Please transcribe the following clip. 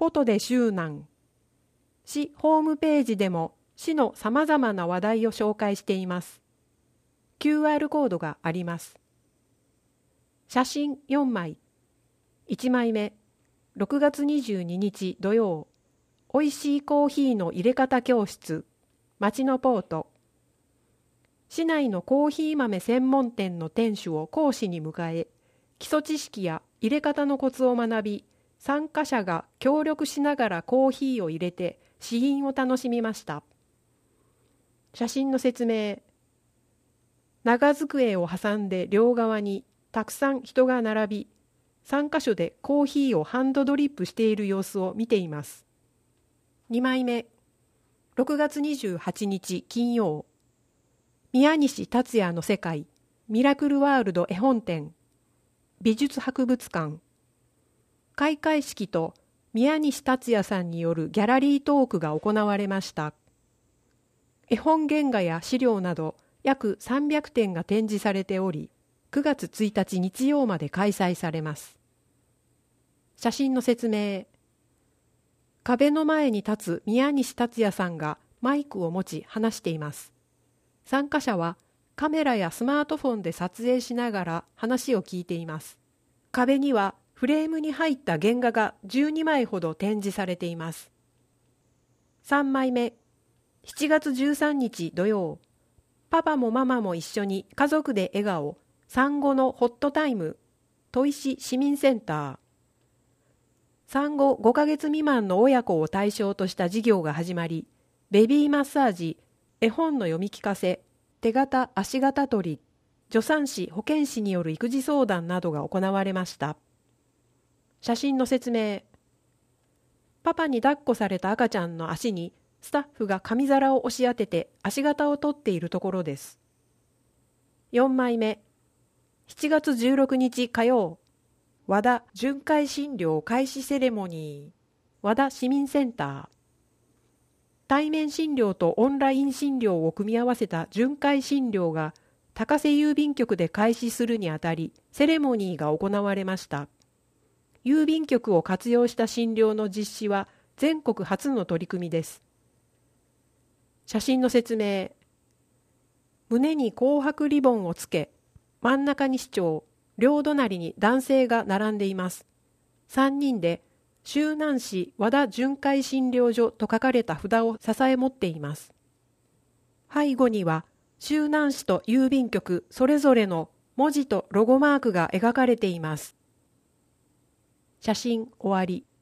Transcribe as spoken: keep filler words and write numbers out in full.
フォトで周南。市ホームページでも市のさまざまな話題を紹介しています。キューアール コードがあります。写真よんまい。いちまいめ、ろくがつにじゅうににち土曜、おいしいコーヒーの入れ方教室、町のポート。市内のコーヒー豆専門店の店主を講師に迎え、基礎知識や入れ方のコツを学び、参加者が協力しながらコーヒーを入れて試飲を楽しみました。写真の説明。長机を挟んで両側にたくさん人が並び、さんかしょでコーヒーをハンドドリップしている様子を見ています。にまいめ、ろくがつにじゅうはちにち金曜、宮西達也の世界ミラクルワールド絵本展、美術博物館。開会式と宮西達也さんによるギャラリートークが行われました。絵本原画や資料など約さんびゃくてんが展示されており、くがつついたち日曜まで開催されます。写真の説明。壁の前に立つ宮西達也さんがマイクを持ち話しています。参加者はカメラやスマートフォンで撮影しながら話を聞いています。壁にはフレームに入った原画がじゅうにまいほど展示されています。さんまいめ、しちがつじゅうさんにち土曜、パパもママも一緒に家族で笑顔、産後のホットタイム、砥石市民センター。産後ごかげつ未満の親子を対象とした事業が始まり、ベビーマッサージ、絵本の読み聞かせ、手形足形取り、助産師保健師による育児相談などが行われました。写真の説明。パパに抱っこされた赤ちゃんの足にスタッフが紙皿を押し当てて足形を取っているところです。よんまいめ、しちがつじゅうろくにち火曜、和田巡回診療開始セレモニー、和田市民センター。対面診療とオンライン診療を組み合わせた巡回診療が高瀬郵便局で開始するにあたり、セレモニーが行われました。郵便局を活用した診療の実施は全国初の取り組みです。写真の説明。胸に紅白リボンをつけ、真ん中に市長、両隣に男性が並んでいます。さんにんで周南市和田巡回診療所と書かれた札を支え持っています。背後には周南市と郵便局それぞれの文字とロゴマークが描かれています。写真終わり。